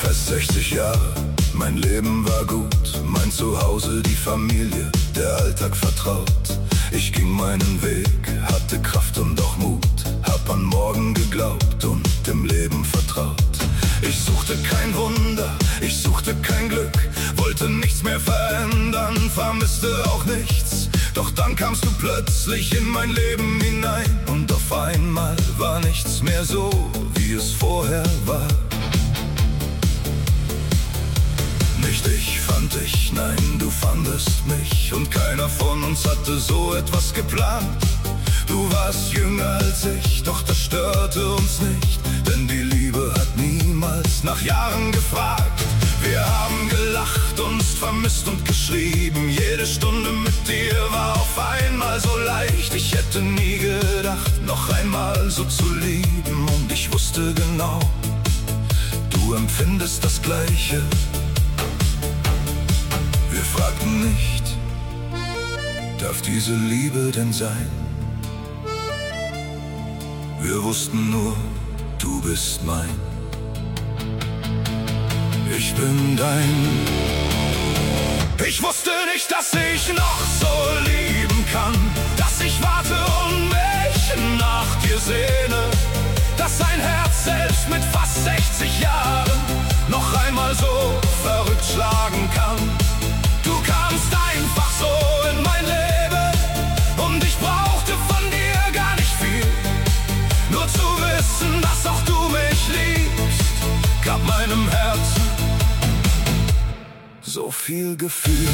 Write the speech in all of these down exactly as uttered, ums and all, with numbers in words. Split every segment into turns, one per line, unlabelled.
fast sechzig Jahre, mein Leben war gut, mein Zuhause, die Familie, der Alltag vertraut. Ich ging meinen Weg, hatte Kraft und auch Mut, hab an morgen geglaubt und dem Leben vertraut. Ich suchte kein Wunder, ich suchte kein Glück, wollte nichts mehr verändern, vermisste auch nichts. Doch dann kamst du plötzlich in mein Leben hinein und auf einmal war nichts mehr so, wie es vorher war. Nicht ich fand dich, nein, du fandest mich, und keiner von uns hatte so etwas geplant. Du warst jünger als ich, doch das störte uns nicht, denn die Liebe hat niemals nach Jahren gefragt. Wir haben gelacht, uns vermisst und geschrieben, jede Stunde mit dir war auf einmal so leicht. Ich hätte nie gedacht, noch einmal so zu lieben, und ich wusste genau, du empfindest das Gleiche. Wir fragten nicht, darf diese Liebe denn sein? Wir wussten nur, du bist mein. Ich bin dein. Ich wusste nicht, dass ich noch so lieben kann, dass ich warte und mich nach dir sehne, dass ein Herz selbst mit fast sechzig Jahren noch einmal so verrückt schlagen kann. Du kamst einfach so in mein Leben und ich brauchte von dir gar nicht viel. Nur zu wissen, dass auch du mich liebst, gab meinem Herzen so viel Gefühl.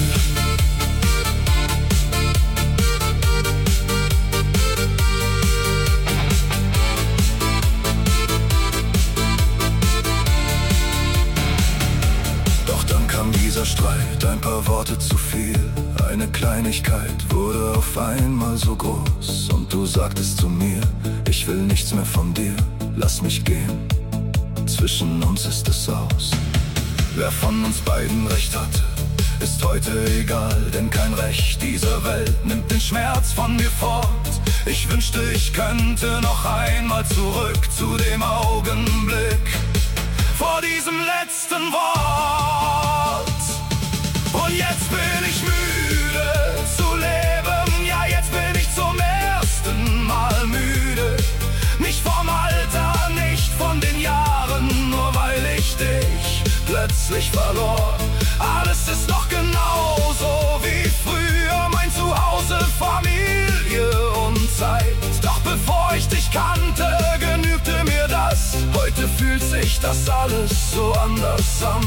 Doch dann kam dieser Streit, ein paar Worte zu viel. Eine Kleinigkeit wurde auf einmal so groß, und du sagtest zu mir, ich will nichts mehr von dir, lass mich gehen, zwischen uns ist es aus. Wer von uns beiden recht hatte, ist heute egal, denn kein Recht dieser Welt nimmt den Schmerz von mir fort. Ich wünschte, ich könnte noch einmal zurück zu dem Augenblick vor diesem letzten Wort. Und jetzt bin ich müde zu leben, ja, jetzt bin ich zum ersten Mal müde. Nicht vom Alter, nicht von den Jahren, nur weil ich dich plötzlich verlor. Alles ist noch genauso wie früher, mein Zuhause, Familie und Zeit. Doch bevor ich dich kannte, genügte mir das. Heute fühlt sich das alles so anders an.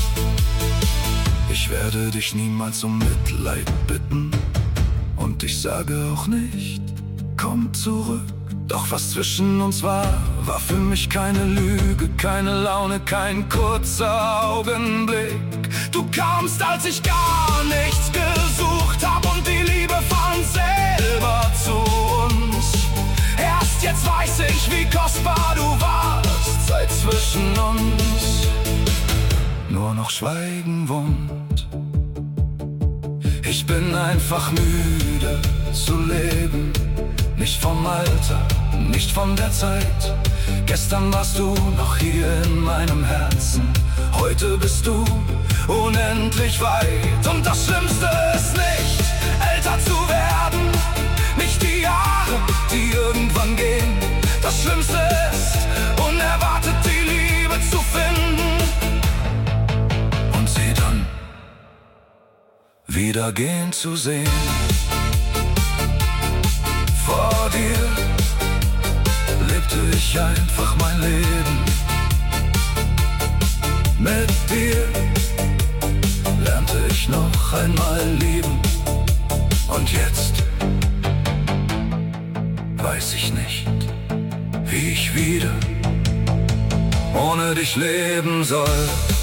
Ich werde dich niemals um Mitleid bitten, und ich sage auch nicht, komm zurück. Doch was zwischen uns war, war für mich keine Lüge, keine Laune, kein kurzer Augenblick. Du kamst, als ich gar nichts gesucht hab, und die Liebe fand selber zu uns. Erst jetzt weiß ich, wie kostbar du warst, seit zwischen uns nur noch Schweigen wohnt. Ich bin einfach müde zu leben, nicht vom Alter, nicht von der Zeit. Gestern warst du noch hier in meinem Herzen, heute bist du unendlich weit. Und das Schlimmste ist nicht, älter zu werden, nicht die Jahre, die irgendwann gehen. Das Schlimmste ist, unerwartet die Liebe zu finden und sie dann wieder gehen zu sehen. Vor dir lebte ich einfach mein Leben. Mit dir lernte ich noch einmal lieben. Und jetzt weiß ich nicht, wie ich wieder ohne dich leben soll.